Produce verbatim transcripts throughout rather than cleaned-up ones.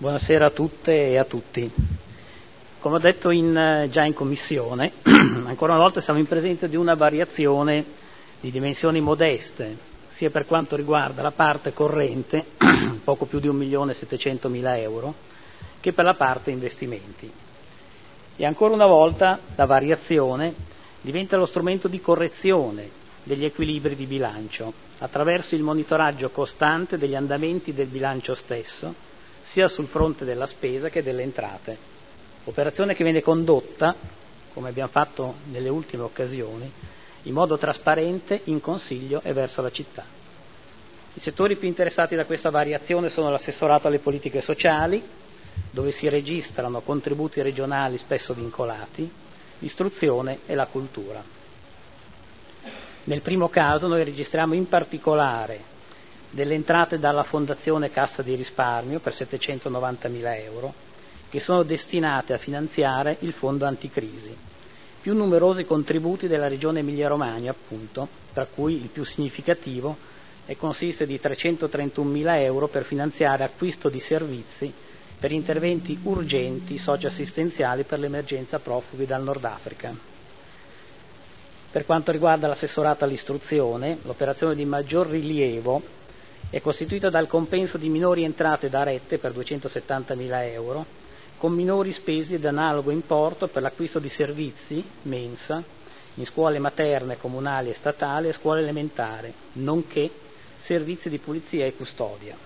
Buonasera a tutte e a tutti. Come ho detto in, già in commissione, ancora una volta siamo in presenza di una variazione di dimensioni modeste, sia per quanto riguarda la parte corrente, poco più di un milione settecentomila euro, che per la parte investimenti. E ancora una volta la variazione diventa lo strumento di correzione degli equilibri di bilancio, attraverso il monitoraggio costante degli andamenti del bilancio stesso, sia sul fronte della spesa che delle entrate. Operazione che viene condotta, come abbiamo fatto nelle ultime occasioni, in modo trasparente in Consiglio e verso la città. I settori più interessati da questa variazione sono l'assessorato alle politiche sociali, dove si registrano contributi regionali spesso vincolati, l'istruzione e la cultura. Nel primo caso noi registriamo in particolare delle entrate dalla Fondazione Cassa di Risparmio per settecentonovantamila euro, che sono destinate a finanziare il fondo anticrisi, più numerosi contributi della Regione Emilia-Romagna, appunto, tra cui il più significativo e consiste di trecentotrentunomila euro per finanziare acquisto di servizi per interventi urgenti socioassistenziali per l'emergenza profughi dal Nord Africa. Per quanto riguarda l'assessorato all'istruzione, l'operazione di maggior rilievo è costituita dal compenso di minori entrate da rette per duecentosettantamila euro, con minori spese di analogo importo per l'acquisto di servizi, mensa, in scuole materne, comunali e statali e scuole elementari, nonché servizi di pulizia e custodia.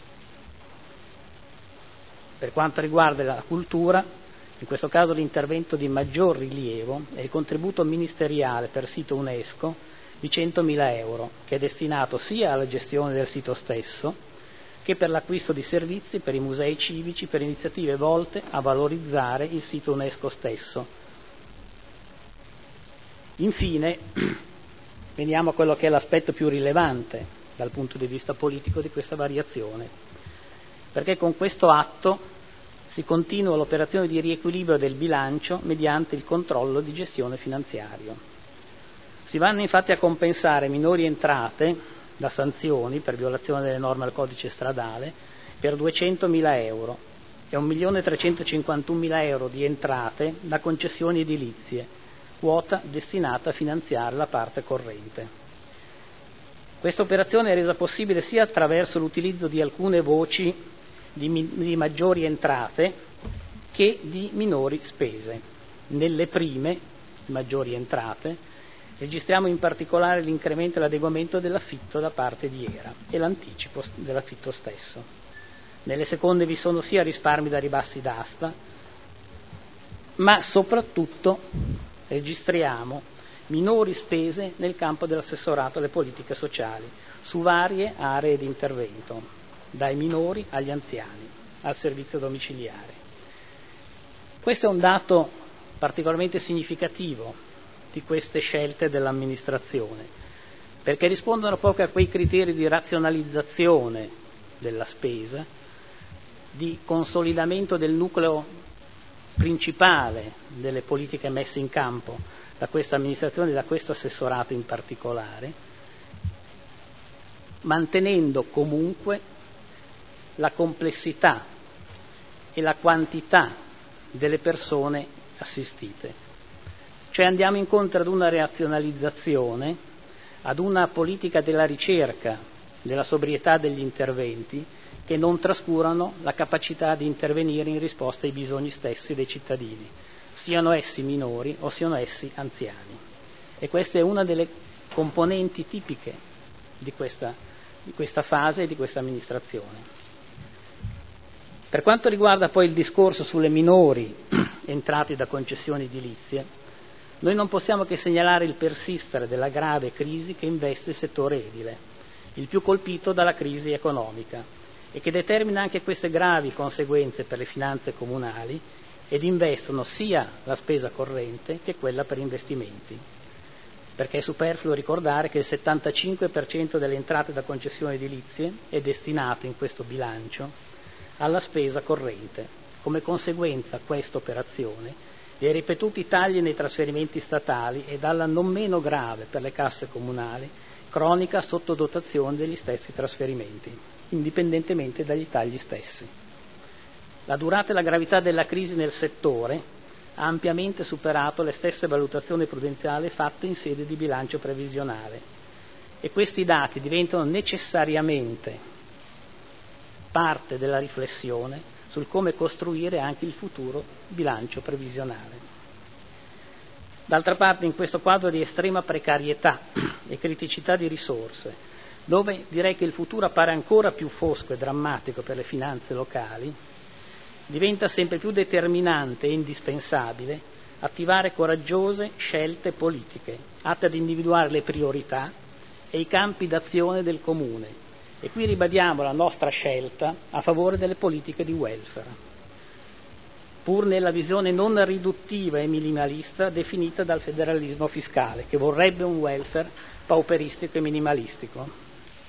Per quanto riguarda la cultura, in questo caso l'intervento di maggior rilievo è il contributo ministeriale per sito UNESCO di centomila euro, che è destinato sia alla gestione del sito stesso che per l'acquisto di servizi per i musei civici, per iniziative volte a valorizzare il sito UNESCO stesso. Infine, veniamo a quello che è l'aspetto più rilevante dal punto di vista politico di questa variazione, perché con questo atto si continua l'operazione di riequilibrio del bilancio mediante il controllo di gestione finanziario. Si vanno infatti a compensare minori entrate da sanzioni per violazione delle norme al codice stradale per duecentomila euro e un milione trecentocinquantunomila euro di entrate da concessioni edilizie, quota destinata a finanziare la parte corrente. Questa operazione è resa possibile sia attraverso l'utilizzo di alcune voci di, mi- di maggiori entrate che di minori spese. Nelle prime, maggiori entrate, registriamo in particolare l'incremento e l'adeguamento dell'affitto da parte di E R A e l'anticipo dell'affitto stesso. Nelle seconde vi sono sia risparmi da ribassi d'asta, ma soprattutto registriamo minori spese nel campo dell'assessorato alle politiche sociali, su varie aree di intervento, dai minori agli anziani, al servizio domiciliare. Questo è un dato particolarmente significativo di queste scelte dell'amministrazione, perché rispondono proprio a quei criteri di razionalizzazione della spesa, di consolidamento del nucleo principale delle politiche messe in campo da questa amministrazione e da questo assessorato in particolare, mantenendo comunque la complessità e la quantità delle persone assistite. Cioè andiamo incontro ad una razionalizzazione, ad una politica della ricerca, della sobrietà degli interventi, che non trascurano la capacità di intervenire in risposta ai bisogni stessi dei cittadini, siano essi minori o siano essi anziani. E questa è una delle componenti tipiche di questa, di questa fase e di questa amministrazione. Per quanto riguarda poi il discorso sulle minori entrate da concessioni edilizie, noi non possiamo che segnalare il persistere della grave crisi che investe il settore edile, il più colpito dalla crisi economica, e che determina anche queste gravi conseguenze per le finanze comunali ed investono sia la spesa corrente che quella per investimenti. Perché è superfluo ricordare che il settantacinque per cento delle entrate da concessioni edilizie è destinato in questo bilancio alla spesa corrente. Come conseguenza questa operazione dei ripetuti tagli nei trasferimenti statali e dalla non meno grave per le casse comunali cronica sottodotazione degli stessi trasferimenti, indipendentemente dagli tagli stessi. La durata e la gravità della crisi nel settore ha ampiamente superato le stesse valutazioni prudenziali fatte in sede di bilancio previsionale e questi dati diventano necessariamente parte della riflessione sul come costruire anche il futuro bilancio previsionale. D'altra parte, in questo quadro di estrema precarietà e criticità di risorse, dove direi che il futuro appare ancora più fosco e drammatico per le finanze locali, diventa sempre più determinante e indispensabile attivare coraggiose scelte politiche, atte ad individuare le priorità e i campi d'azione del Comune. E qui ribadiamo la nostra scelta a favore delle politiche di welfare, pur nella visione non riduttiva e minimalista definita dal federalismo fiscale, che vorrebbe un welfare pauperistico e minimalistico.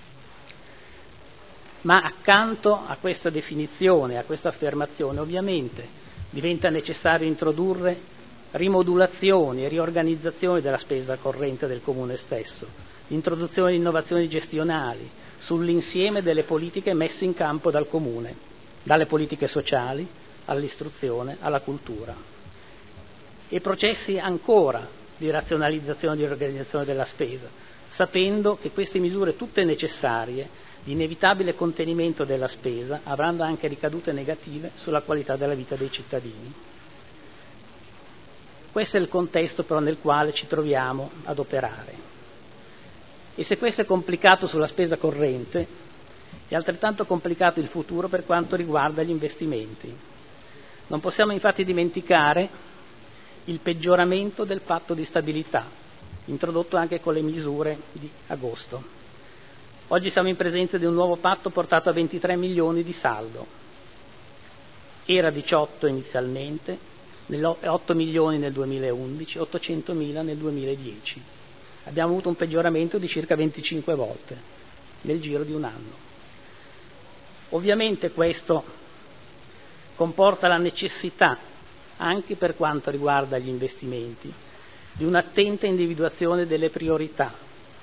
Ma accanto a questa definizione, a questa affermazione, ovviamente diventa necessario introdurre rimodulazioni e riorganizzazioni della spesa corrente del Comune stesso, l'introduzione di innovazioni gestionali sull'insieme delle politiche messe in campo dal Comune, dalle politiche sociali all'istruzione, alla cultura. E processi ancora di razionalizzazione e di organizzazione della spesa, sapendo che queste misure tutte necessarie di inevitabile contenimento della spesa avranno anche ricadute negative sulla qualità della vita dei cittadini. Questo è il contesto però nel quale ci troviamo ad operare. E se questo è complicato sulla spesa corrente, è altrettanto complicato il futuro per quanto riguarda gli investimenti. Non possiamo infatti dimenticare il peggioramento del patto di stabilità, introdotto anche con le misure di agosto. Oggi siamo in presenza di un nuovo patto portato a ventitré milioni di saldo. Era diciotto inizialmente, otto milioni nel duemilaundici, ottocentomila nel duemiladieci. Abbiamo avuto un peggioramento di circa venticinque volte nel giro di un anno. Ovviamente questo comporta la necessità, anche per quanto riguarda gli investimenti, di un'attenta individuazione delle priorità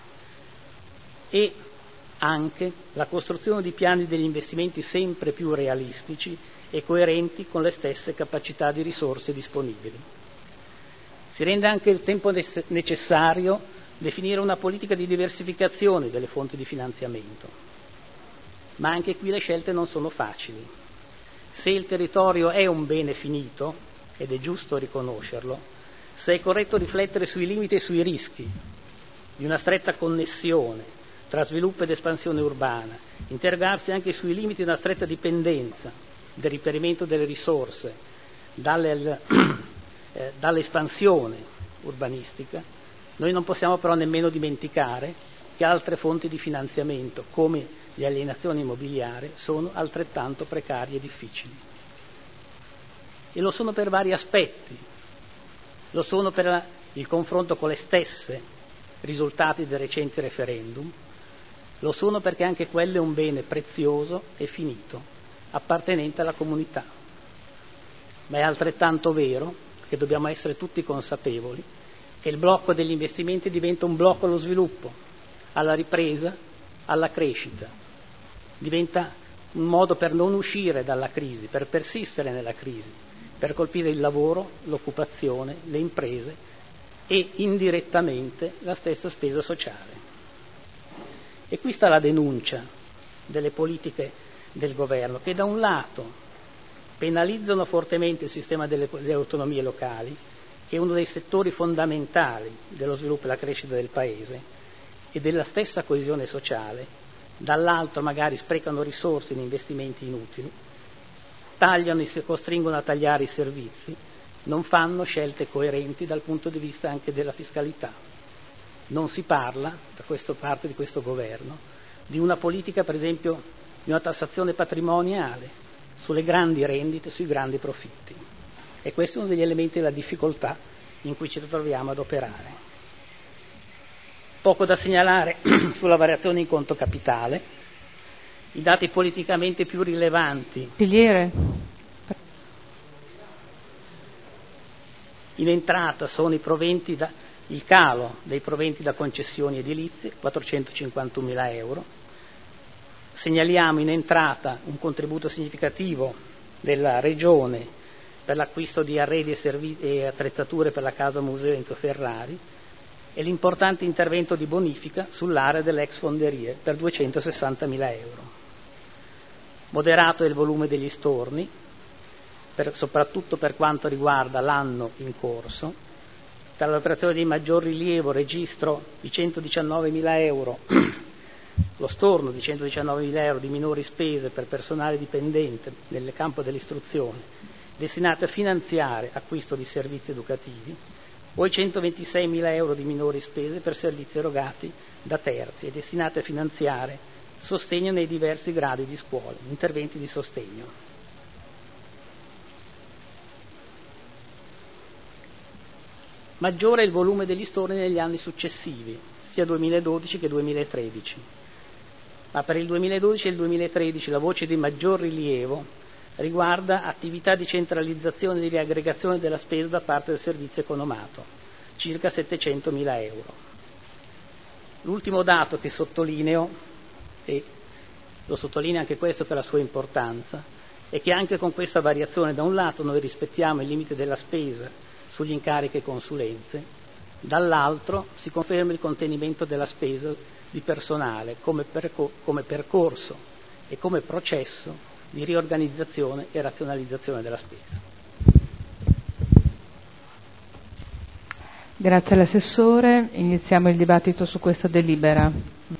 e anche la costruzione di piani degli investimenti sempre più realistici e coerenti con le stesse capacità di risorse disponibili. Si rende anche il tempo necessario definire una politica di diversificazione delle fonti di finanziamento, ma anche qui le scelte non sono facili. Se il territorio è un bene finito, ed è giusto riconoscerlo, se è corretto riflettere sui limiti e sui rischi di una stretta connessione tra sviluppo ed espansione urbana, interrogarsi anche sui limiti di una stretta dipendenza del reperimento delle risorse dalle, eh, dall'espansione urbanistica, noi non possiamo però nemmeno dimenticare che altre fonti di finanziamento, come le alienazioni immobiliari, sono altrettanto precarie e difficili. E lo sono per vari aspetti. Lo sono per la, il confronto con le stesse risultati dei recenti referendum, lo sono perché anche quello è un bene prezioso e finito, appartenente alla comunità. Ma è altrettanto vero che dobbiamo essere tutti consapevoli che il blocco degli investimenti diventa un blocco allo sviluppo, alla ripresa, alla crescita. Diventa un modo per non uscire dalla crisi, per persistere nella crisi, per colpire il lavoro, l'occupazione, le imprese e indirettamente la stessa spesa sociale. E qui sta la denuncia delle politiche del governo, che da un lato penalizzano fortemente il sistema delle, delle autonomie locali, che è uno dei settori fondamentali dello sviluppo e della crescita del Paese e della stessa coesione sociale, dall'altro magari sprecano risorse in investimenti inutili, tagliano e si costringono a tagliare i servizi, non fanno scelte coerenti dal punto di vista anche della fiscalità. Non si parla, da questa parte di questo governo, di una politica, per esempio, di una tassazione patrimoniale sulle grandi rendite, sui grandi profitti. E questo è uno degli elementi della difficoltà in cui ci troviamo ad operare. Poco da segnalare sulla variazione in conto capitale. I dati politicamente più rilevanti. In entrata sono i proventi da il calo dei proventi da concessioni edilizie, quattrocentocinquantunomila euro. Segnaliamo in entrata un contributo significativo della Regione per l'acquisto di arredi e, servi- e attrezzature per la casa museo Enzo Ferrari e l'importante intervento di bonifica sull'area dell'ex fonderie per duecentosessantamila euro. Moderato è il volume degli storni, per, soprattutto per quanto riguarda l'anno in corso. Tra le operazioni di maggior rilievo registro di centodiciannovemila euro, lo storno di centodiciannovemila euro di minori spese per personale dipendente nel campo dell'istruzione, destinate a finanziare acquisto di servizi educativi, o i centoventiseimila euro di minori spese per servizi erogati da terzi e destinate a finanziare sostegno nei diversi gradi di scuola, interventi di sostegno. Maggiore è il volume degli storni negli anni successivi, sia duemiladodici che duemilatredici, ma per il duemiladodici e il duemilatredici la voce di maggior rilievo riguarda attività di centralizzazione e di riaggregazione della spesa da parte del servizio economato, circa settecentomila euro. L'ultimo dato che sottolineo, e lo sottolineo anche questo per la sua importanza, è che anche con questa variazione da un lato noi rispettiamo il limite della spesa sugli incarichi e consulenze, dall'altro si conferma il contenimento della spesa di personale come, percor- come percorso e come processo di riorganizzazione e razionalizzazione della spesa. Grazie all'assessore. Iniziamo il dibattito su questa delibera.